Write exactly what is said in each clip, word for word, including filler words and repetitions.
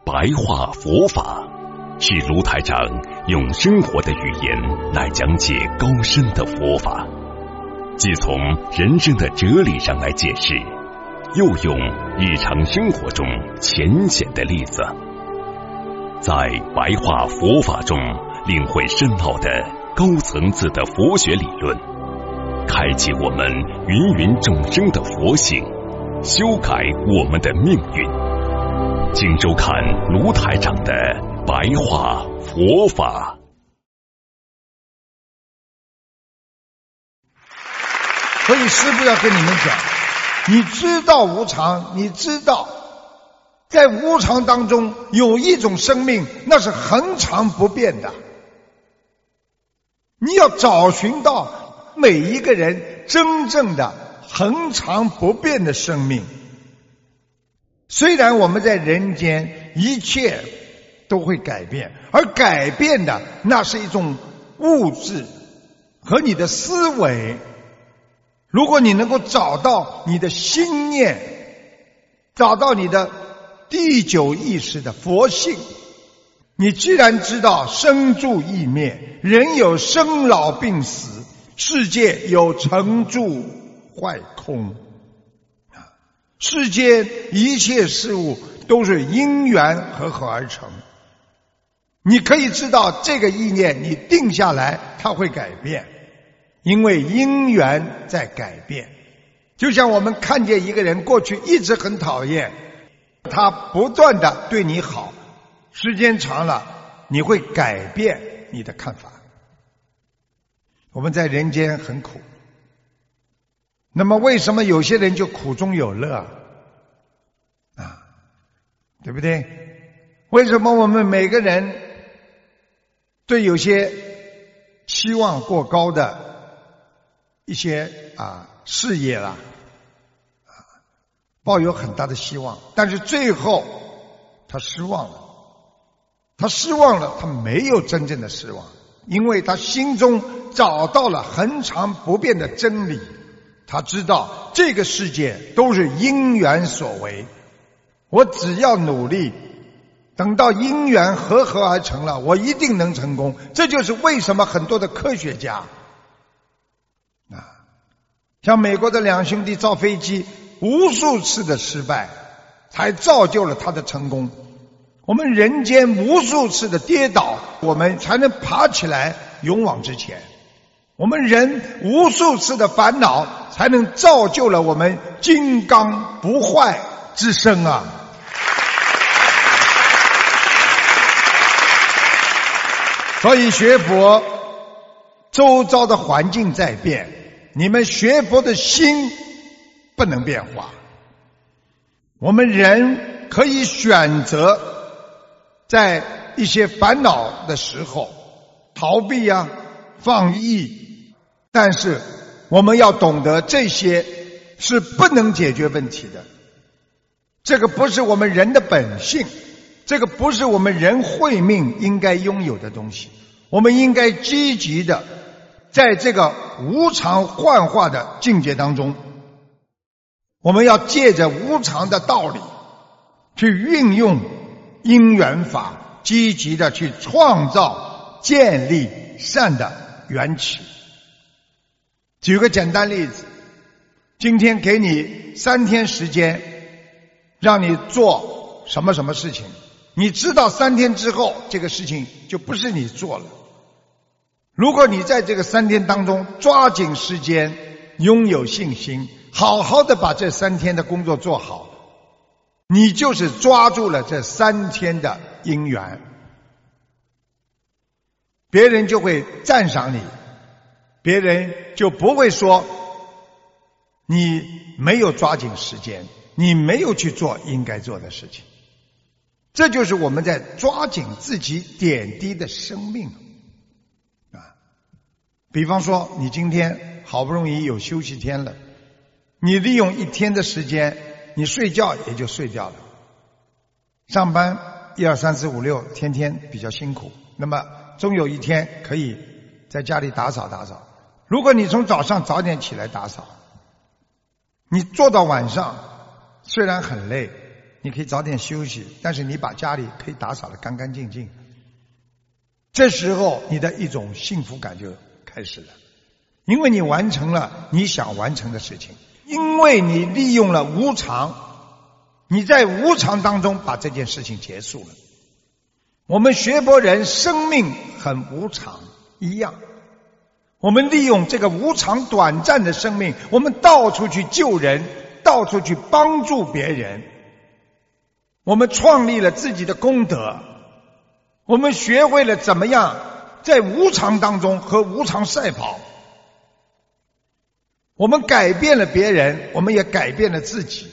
白话佛法，是卢台长用生活的语言来讲解高深的佛法，既从人生的哲理上来解释，又用日常生活中浅显的例子，在白话佛法中领会深奥的高层次的佛学理论，开启我们芸芸众生的佛性，修改我们的命运。请收看卢台长的白话佛法。 所以师父要跟你们讲，你知道无常，你知道在无常当中有一种生命，那是恒常不变的。你要找寻到每一个人真正的恒常不变的生命。虽然我们在人间一切都会改变，而改变的那是一种物质和你的思维。如果你能够找到你的心念，找到你的第九意识的佛性，你既然知道生住异灭，人有生老病死，世界有成住坏空，世间一切事物都是因缘合合而成。你可以知道这个意念你定下来它会改变，因为因缘在改变。就像我们看见一个人过去一直很讨厌，他不断的对你好，时间长了你会改变你的看法。我们在人间很苦，那么为什么有些人就苦中有乐啊？对不对？为什么我们每个人对有些期望过高的一些啊事业啦啊抱有很大的希望，但是最后他失望了，他失望了，他没有真正的失望，因为他心中找到了恒常不变的真理。他知道这个世界都是因缘所为，我只要努力，等到因缘合合而成了，我一定能成功。这就是为什么很多的科学家啊，像美国的两兄弟造飞机，无数次的失败才造就了他的成功。我们人间无数次的跌倒，我们才能爬起来勇往直前。我们人无数次的烦恼，才能造就了我们金刚不坏之身啊！所以学佛，周遭的环境在变，你们学佛的心不能变化。我们人可以选择在一些烦恼的时候逃避啊，放逸，但是我们要懂得这些是不能解决问题的，这个不是我们人的本性，这个不是我们人慧命应该拥有的东西。我们应该积极的在这个无常幻化的境界当中，我们要借着无常的道理去运用因缘法，积极的去创造建立善的缘起。举个简单例子，今天给你三天时间让你做什么什么事情，你知道三天之后这个事情就不是你做了。如果你在这个三天当中抓紧时间，拥有信心，好好的把这三天的工作做好，你就是抓住了这三天的因缘，别人就会赞赏你，别人就不会说你没有抓紧时间，你没有去做应该做的事情。这就是我们在抓紧自己点滴的生命啊！比方说你今天好不容易有休息天了，你利用一天的时间，你睡觉也就睡掉了，上班一二三四五六天天比较辛苦，那么终有一天可以在家里打扫打扫。如果你从早上早点起来打扫，你做到晚上虽然很累， 你可以早点休息，但是你把家里可以打扫得干干净净。这时候你的一种幸福感就开始了，因为你完成了你想完成的事情，因为你利用了无常，你在无常当中把这件事情结束了。我们学佛人生命很无常一样，我们利用这个无常短暂的生命，我们到处去救人，到处去帮助别人，我们创立了自己的功德，我们学会了怎么样在无常当中和无常赛跑，我们改变了别人，我们也改变了自己。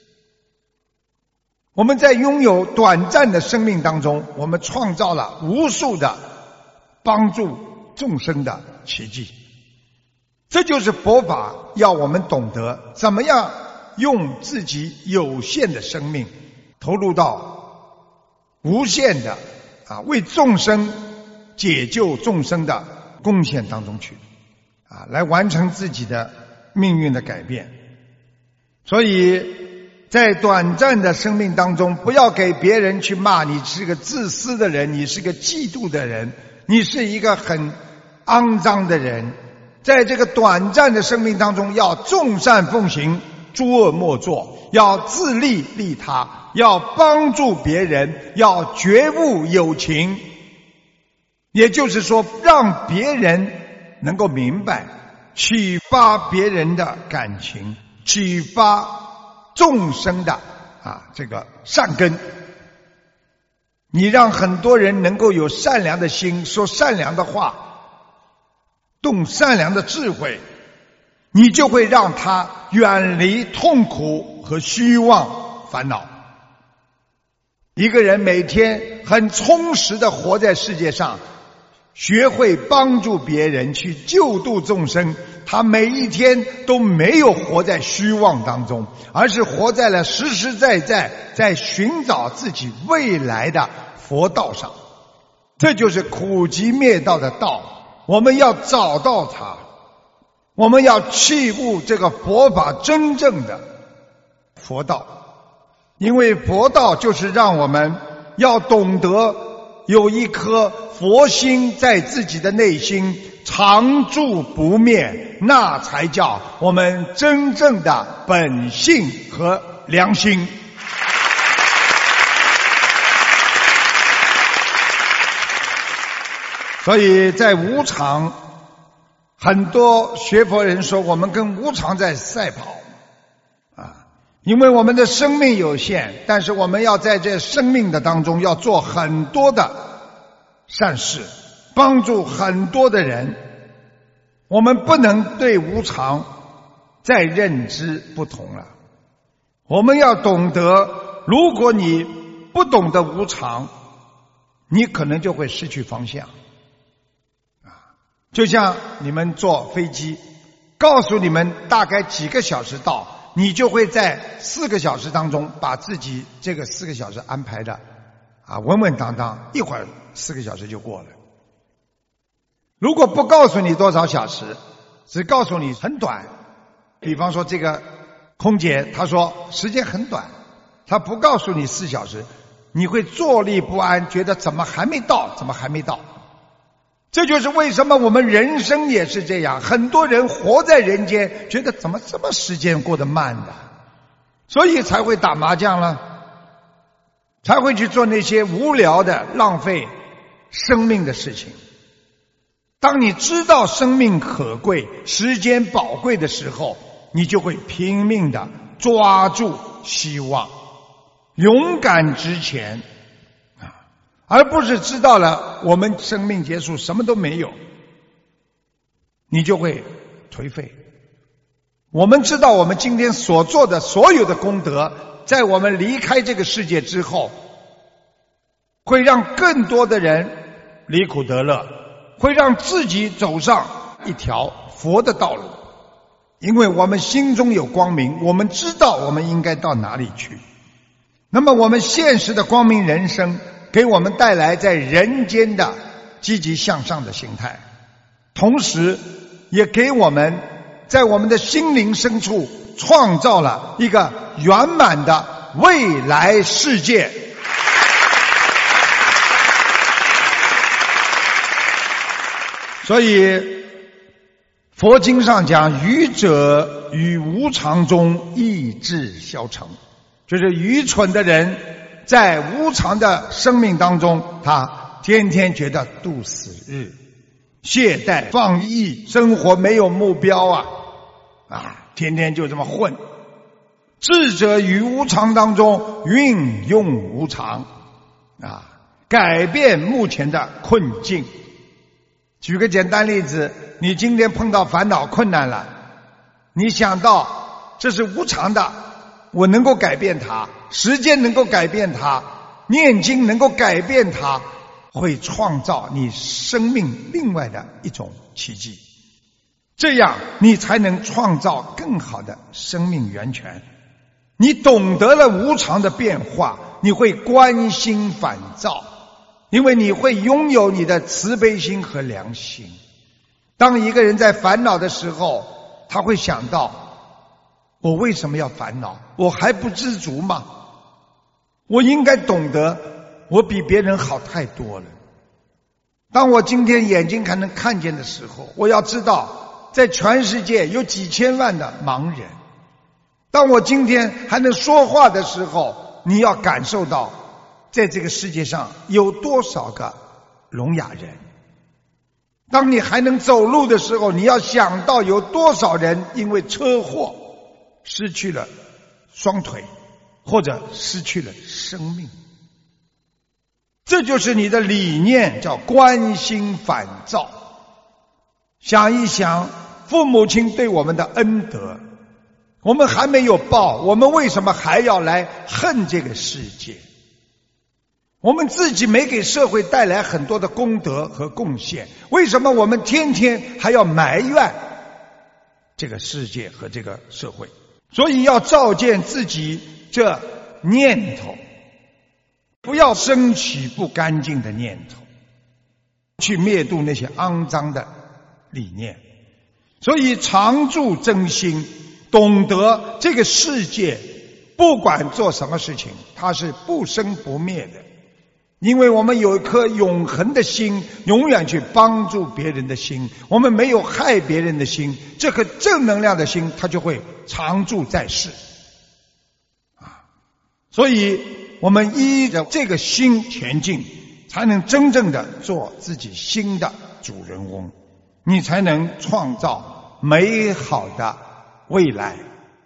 我们在拥有短暂的生命当中，我们创造了无数的帮助众生的奇迹。这就是佛法要我们懂得怎么样用自己有限的生命投入到无限的啊为众生解救众生的贡献当中去啊，来完成自己的命运的改变。所以在短暂的生命当中，不要给别人去骂你是个自私的人，你是个嫉妒的人，你是一个很肮脏的人。在这个短暂的生命当中，要众善奉行，诸恶莫作，要自利利他，要帮助别人，要觉悟有情。也就是说，让别人能够明白，启发别人的感情，启发众生的啊这个善根。你让很多人能够有善良的心，说善良的话，动善良的智慧，你就会让他远离痛苦和虚妄烦恼。一个人每天很充实的活在世界上，学会帮助别人去救度众生，他每一天都没有活在虚妄当中，而是活在了实实在在在寻找自己未来的佛道上。这就是苦集灭道的道，我们要找到它，我们要契悟这个佛法真正的佛道。因为佛道就是让我们要懂得有一颗佛心在自己的内心常住不灭，那才叫我们真正的本性和良心。所以在无常，很多学佛人说我们跟无常在赛跑啊，因为我们的生命有限，但是我们要在这生命的当中要做很多的善事，帮助很多的人。我们不能对无常再认知不同了，我们要懂得，如果你不懂得无常，你可能就会失去方向啊。就像你们坐飞机，告诉你们大概几个小时到，你就会在四个小时当中把自己这个四个小时安排的啊稳稳当当，一会儿四个小时就过了。如果不告诉你多少小时，只告诉你很短，比方说这个空姐她说时间很短，她不告诉你四小时，你会坐立不安，觉得怎么还没到，怎么还没到。这就是为什么我们人生也是这样，很多人活在人间，觉得怎么这么时间过得慢的，所以才会打麻将了，才会去做那些无聊的浪费生命的事情。当你知道生命可贵，时间宝贵的时候，你就会拼命的抓住希望，勇敢直前啊，而不是知道了我们生命结束什么都没有，你就会颓废。我们知道我们今天所做的所有的功德，在我们离开这个世界之后，会让更多的人离苦得乐，会让自己走上一条佛的道路。因为我们心中有光明，我们知道我们应该到哪里去。那么我们现实的光明人生给我们带来在人间的积极向上的心态，同时也给我们在我们的心灵深处创造了一个圆满的未来世界。所以佛经上讲，愚者于无常中意志消沉，就是愚蠢的人在无常的生命当中，他天天觉得度死日，懈怠放逸，生活没有目标啊啊，天天就这么混。智者于无常当中运用无常啊，改变目前的困境。举个简单例子，你今天碰到烦恼困难了，你想到这是无常的，我能够改变它，时间能够改变它，念经能够改变它，会创造你生命另外的一种奇迹，这样你才能创造更好的生命源泉。你懂得了无常的变化，你会关心反照，因为你会拥有你的慈悲心和良心。当一个人在烦恼的时候，他会想到，我为什么要烦恼？我还不知足吗？我应该懂得，我比别人好太多了。当我今天眼睛还能看见的时候，我要知道，在全世界有几千万的盲人。当我今天还能说话的时候，你要感受到，在这个世界上有多少个聋哑人。当你还能走路的时候，你要想到有多少人因为车祸失去了双腿，或者失去了生命。这就是你的理念，叫观心反照。想一想父母亲对我们的恩德，我们还没有报，我们为什么还要来恨这个世界？我们自己没给社会带来很多的功德和贡献，为什么我们天天还要埋怨这个世界和这个社会？所以要照见自己这念头，不要升起不干净的念头，去灭度那些肮脏的理念。所以常住真心，懂得这个世界不管做什么事情，它是不生不灭的。因为我们有一颗永恒的心，永远去帮助别人的心，我们没有害别人的心，这颗正能量的心它就会常驻在世啊。所以我们依着这个心前进，才能真正的做自己心的主人翁，你才能创造美好的未来。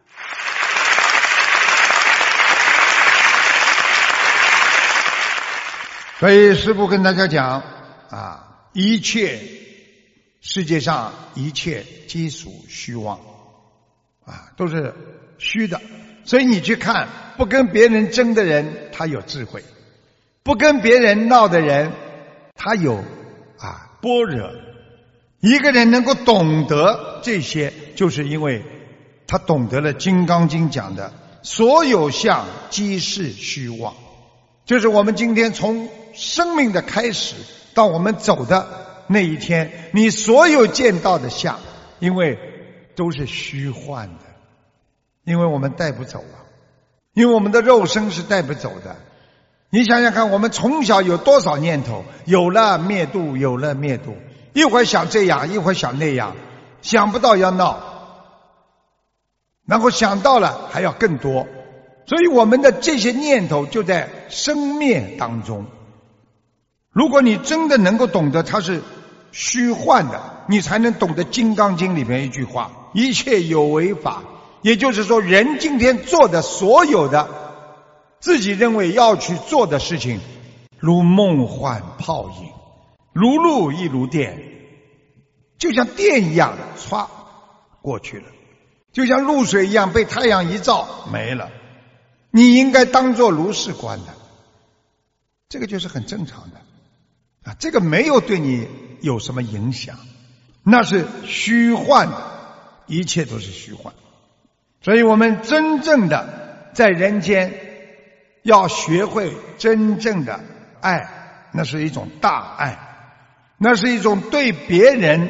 所以师父跟大家讲啊，一切世界上一切皆属虚妄啊，都是虚的。所以你去看，不跟别人争的人他有智慧，不跟别人闹的人他有啊般若。一个人能够懂得这些，就是因为他懂得了《金刚经》讲的所有相皆是虚妄。就是我们今天从生命的开始到我们走的那一天，你所有见到的相，因为都是虚幻的，因为我们带不走啊，因为我们的肉身是带不走的。你想想看，我们从小有多少念头，有了灭度，有了灭度，一会儿想这样，一会儿想那样，想不到要闹，然后想到了还要更多。所以我们的这些念头就在生灭当中。如果你真的能够懂得它是虚幻的，你才能懂得《金刚经》里面一句话，一切有为法。也就是说，人今天做的所有的自己认为要去做的事情，如梦幻泡影，如露亦如电，就像电一样唰过去了，就像露水一样被太阳一照没了。你应该当作如是观的，这个就是很正常的啊，这个没有对你有什么影响，那是虚幻的，一切都是虚幻。所以我们真正的在人间要学会真正的爱，那是一种大爱，那是一种对别人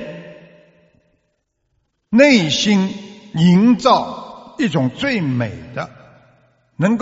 内心营造一种最美的，能够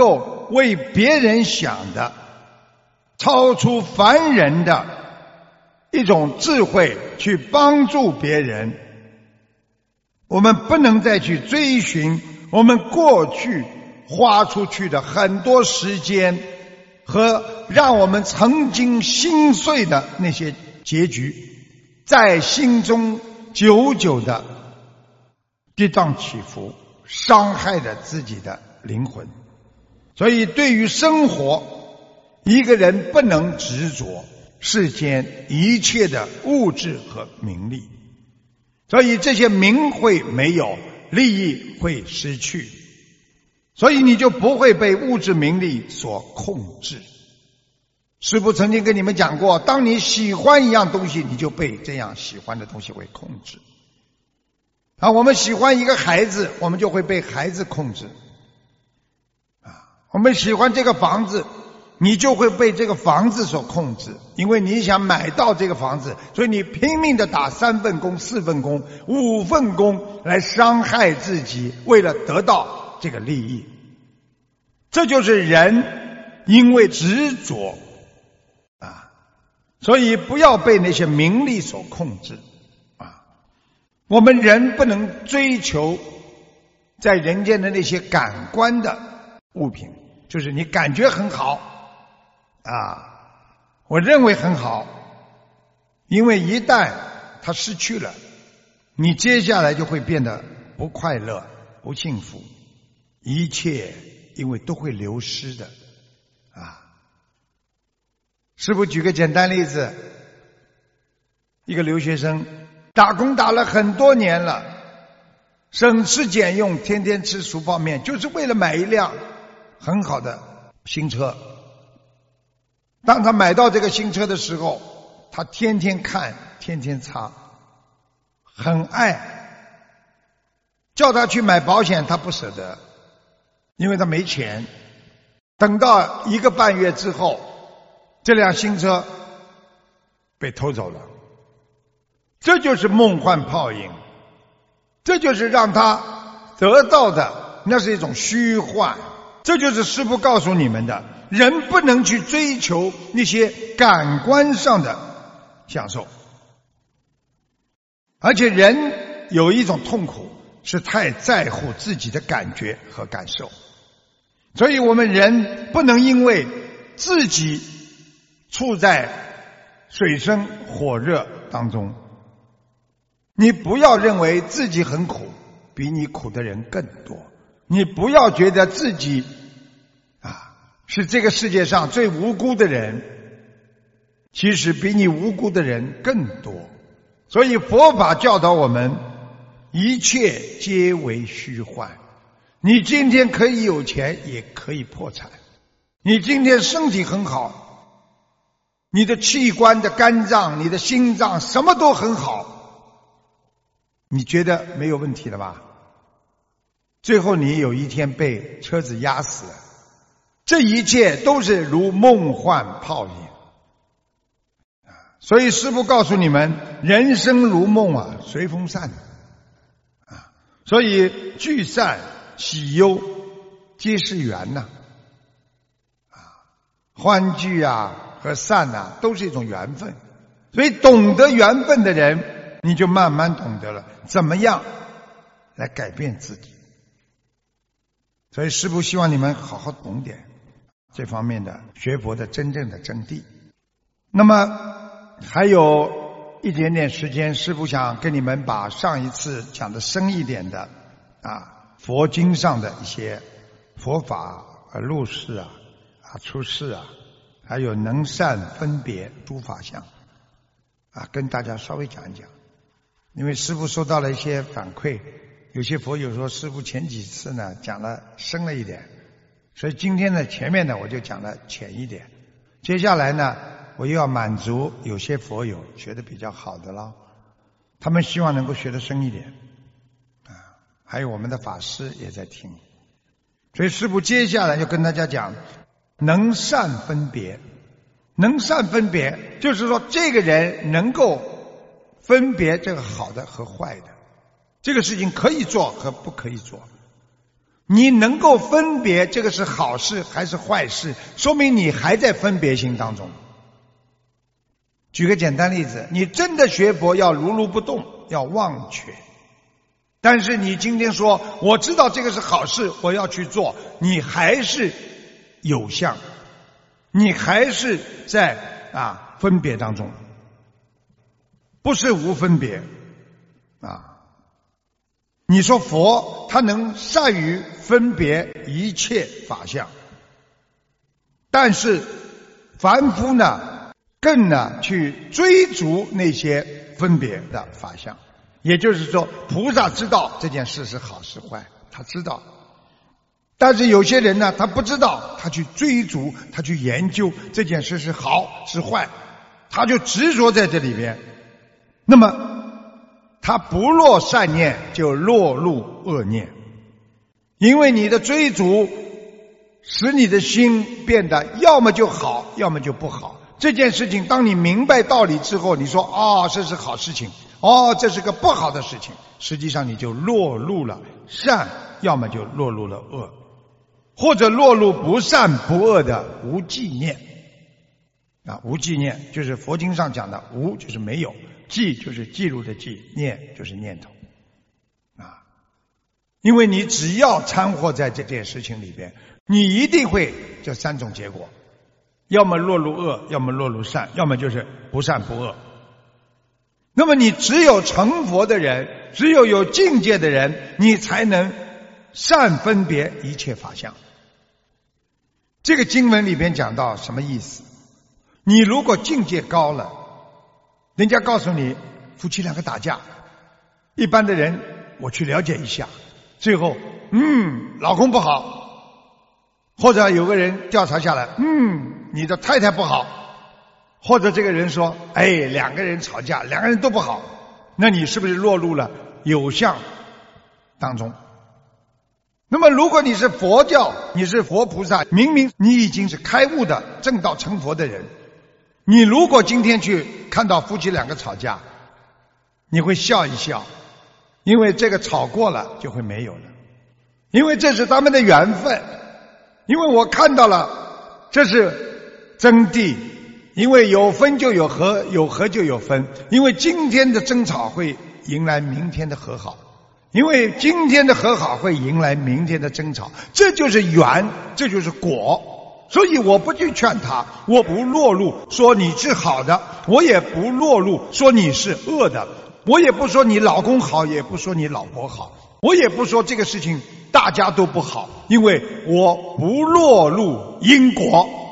为别人想的，超出凡人的一种智慧去帮助别人。我们不能再去追寻我们过去花出去的很多时间和让我们曾经心碎的那些结局，在心中久久的跌宕起伏，伤害着自己的灵魂。所以对于生活，一个人不能执着世间一切的物质和名利，所以这些名会没有，利益会失去，所以你就不会被物质名利所控制。师父曾经跟你们讲过，当你喜欢一样东西，你就被这样喜欢的东西会控制。啊，我们喜欢一个孩子，我们就会被孩子控制。啊，我们喜欢这个房子，你就会被这个房子所控制，因为你想买到这个房子，所以你拼命的打三份工、四份工、五份工来伤害自己，为了得到这个利益。这就是人因为执着啊，所以不要被那些名利所控制啊。我们人不能追求在人间的那些感官的物品，就是你感觉很好啊，我认为很好，因为一旦它失去了，你接下来就会变得不快乐、不幸福，一切因为都会流失的啊。师父举个简单例子，一个留学生打工打了很多年了，省吃俭用，天天吃熟泡面，就是为了买一辆很好的新车。当他买到这个新车的时候，他天天看，天天擦，很爱。叫他去买保险，他不舍得，因为他没钱。等到一个半月之后，这辆新车被偷走了。这就是梦幻泡影，这就是让他得到的，那是一种虚幻。这就是师父告诉你们的，人不能去追求那些感官上的享受，而且人有一种痛苦，是太在乎自己的感觉和感受。所以我们人不能因为自己处在水深火热当中，你不要认为自己很苦，比你苦的人更多。你不要觉得自己啊是这个世界上最无辜的人，其实比你无辜的人更多。所以佛法教导我们，一切皆为虚幻。你今天可以有钱，也可以破产。你今天身体很好，你的器官的肝脏、你的心脏什么都很好，你觉得没有问题了吧？最后你有一天被车子压死了，这一切都是如梦幻泡影。所以师父告诉你们，人生如梦啊，随风散啊。所以聚散喜忧皆是缘呐，啊，欢聚啊和散啊都是一种缘分。所以懂得缘分的人，你就慢慢懂得了怎么样来改变自己。所以师父希望你们好好懂点这方面的学佛的真正的真谛。那么还有一点点时间，师父想跟你们把上一次讲的深一点的啊佛经上的一些佛法啊、入世啊、啊出世啊，还有能善分别诸法相啊，跟大家稍微讲一讲。因为师父收到了一些反馈，有些佛友说师父前几次呢讲了深了一点，所以今天呢前面呢我就讲了浅一点。接下来呢我又要满足有些佛友学得比较好的了，他们希望能够学得深一点啊，还有我们的法师也在听。所以师父接下来就跟大家讲能善分别。能善分别就是说这个人能够分别这个好的和坏的，这个事情可以做和不可以做。 你能够分别这个是好事还是坏事，说明你还在分别心当中。举个简单例子，你真的学佛要如如不动，要忘却。但是你今天说我知道这个是好事，我要去做，你还是有相，你还是在啊分别当中，不是无分别啊。你说佛他能善于分别一切法相，但是凡夫呢更呢去追逐那些分别的法相。也就是说，菩萨知道这件事是好是坏，他知道。但是有些人呢，他不知道，他去追逐，他去研究这件事是好是坏，他就执着在这里边。那么他不落善念，就落入恶念。因为你的追逐使你的心变得要么就好，要么就不好。这件事情当你明白道理之后，你说哦，这是好事情，哦，这是个不好的事情，实际上你就落入了善，要么就落入了恶，或者落入不善不恶的无记念啊。无记念就是佛经上讲的无，就是没有，记就是记录的记，念就是念头啊。因为你只要掺和在这件事情里边，你一定会这三种结果，要么落入恶，要么落入善，要么就是不善不恶。那么你只有成佛的人，只有有境界的人，你才能善分别一切法相。这个经文里边讲到什么意思？你如果境界高了，人家告诉你夫妻两个打架，一般的人我去了解一下，最后嗯老公不好，或者有个人调查下来，嗯你的太太不好，或者这个人说哎两个人吵架，两个人都不好，那你是不是落入了有相当中？那么如果你是佛教，你是佛菩萨，明明你已经是开悟的正道成佛的人，你如果今天去看到夫妻两个吵架，你会笑一笑，因为这个吵过了就会没有了，因为这是他们的缘分，因为我看到了这是真谛，因为有分就有合，有合就有分，因为今天的争吵会迎来明天的和好，因为今天的和好会迎来明天的争吵，这就是缘，这就是果。所以我不去劝他，我不落入说你是好的，我也不落入说你是恶的，我也不说你老公好，也不说你老婆好，我也不说这个事情大家都不好，因为我不落入因果。